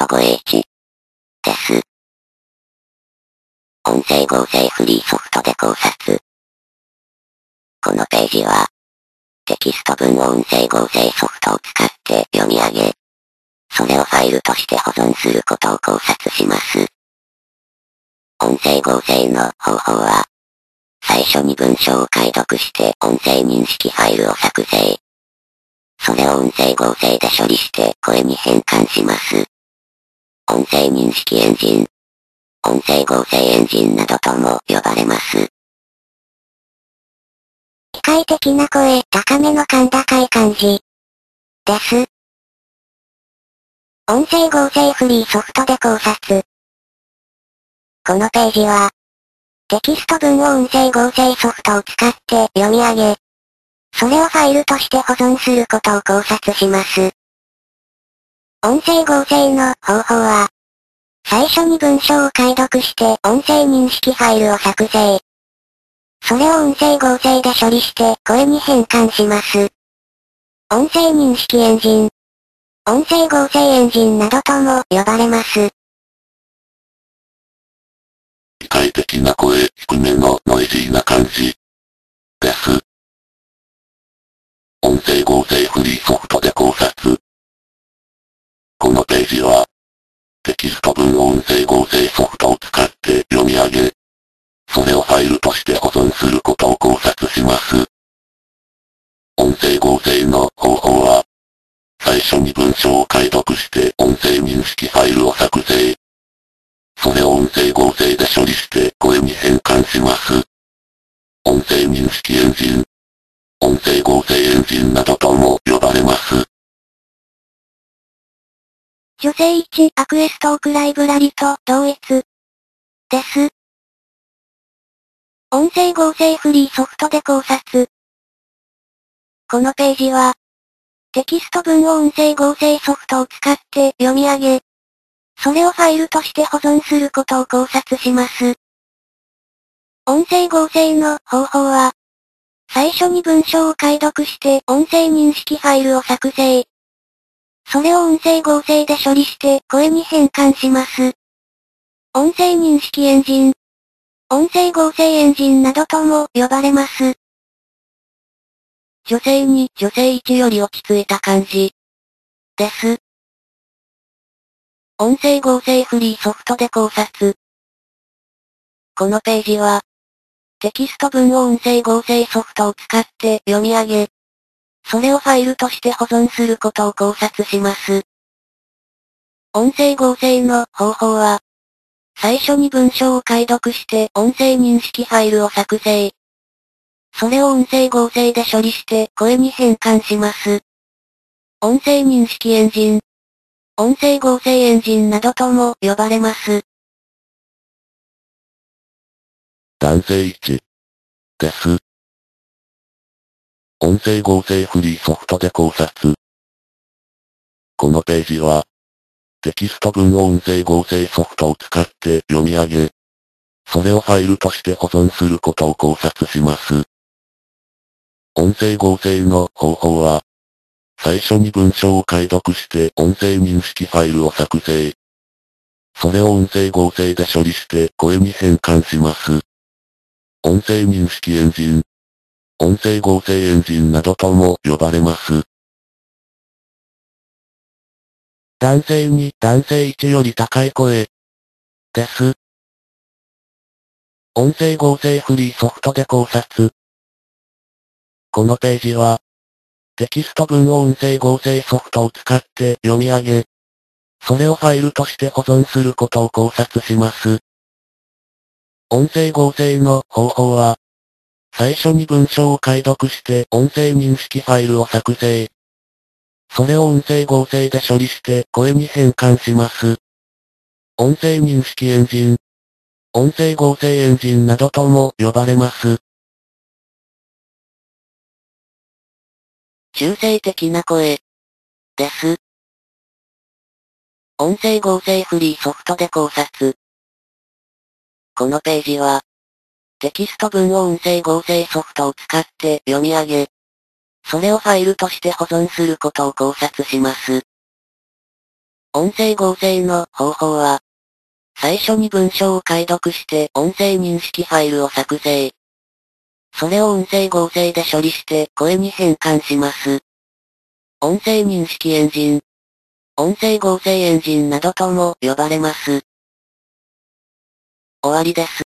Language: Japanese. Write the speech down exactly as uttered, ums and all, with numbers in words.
ごエイチ。です。音声合成フリーソフトで考察。このページは、テキスト文を音声合成ソフトを使って読み上げ、それをファイルとして保存することを考察します。音声合成の方法は、最初に文章を解読して音声認識ファイルを作成。それを音声合成で処理して声に変換します。音声認識エンジン、音声合成エンジンなどとも呼ばれます。 機械的な声、高めの甲高い感じ。です。音声合成フリーソフトで考察。このページは、テキスト文を音声合成ソフトを使って読み上げ、それをファイルとして保存することを考察します。音声合成の方法は、最初に文章を解読して音声認識ファイルを作成。それを音声合成で処理して声に変換します。音声認識エンジン、音声合成エンジンなどとも呼ばれます。 機械的な声、低めのノイジーな感じ。です。音声合成フリーソフトで考察。このページは、テキスト文を音声合成ソフトを使って読み上げ、それをファイルとして保存することを考察します。音声合成の方法は、最初に文章を解読して音声認識ファイルを作成。それを音声合成で処理して声に変換します。音声認識エンジン、音声合成エンジンなどとも呼ばれます。 女性いちアクエストークライブラリと同一。です。音声合成フリーソフトで考察。このページは、テキスト文を音声合成ソフトを使って読み上げ、それをファイルとして保存することを考察します。音声合成の方法は、最初に文章を解読して音声認識ファイルを作成。それを音声合成で処理して声に変換します。音声認識エンジン、音声合成エンジンなどとも呼ばれます。 女性に女性いちより落ち着いた感じ。です。音声合成フリーソフトで考察。このページは、テキスト文を音声合成ソフトを使って読み上げ、それをファイルとして保存することを考察します。音声合成の方法は、最初に文章を解読して音声認識ファイルを作成。それを音声合成で処理して声に変換します。音声認識エンジン、音声合成エンジンなどとも呼ばれます。男性いち。です。音声合成フリーソフトで考察。このページは、テキスト文を音声合成ソフトを使って読み上げ、それをファイルとして保存することを考察します。音声合成の方法は、最初に文章を解読して音声認識ファイルを作成。それを音声合成で処理して声に変換します。音声認識エンジン、音声合成エンジンなどとも呼ばれます。男性に男性いちより高い声。です。音声合成フリーソフトで考察。このページは、テキスト文を音声合成ソフトを使って読み上げ、それをファイルとして保存することを考察します。音声合成の方法は、最初に文章を解読して音声認識ファイルを作成。それを音声合成で処理して声に変換します。音声認識エンジン、音声合成エンジンなどとも呼ばれます。中性的な声。です。音声合成フリーソフトで考察。このページは、テキスト文を音声合成ソフトを使って読み上げ、それをファイルとして保存することを考察します。 音声合成の方法は、最初に文章を解読して音声認識ファイルを作成。それを音声合成で処理して声に変換します。音声認識エンジン、音声合成エンジンなどとも呼ばれます。終わりです。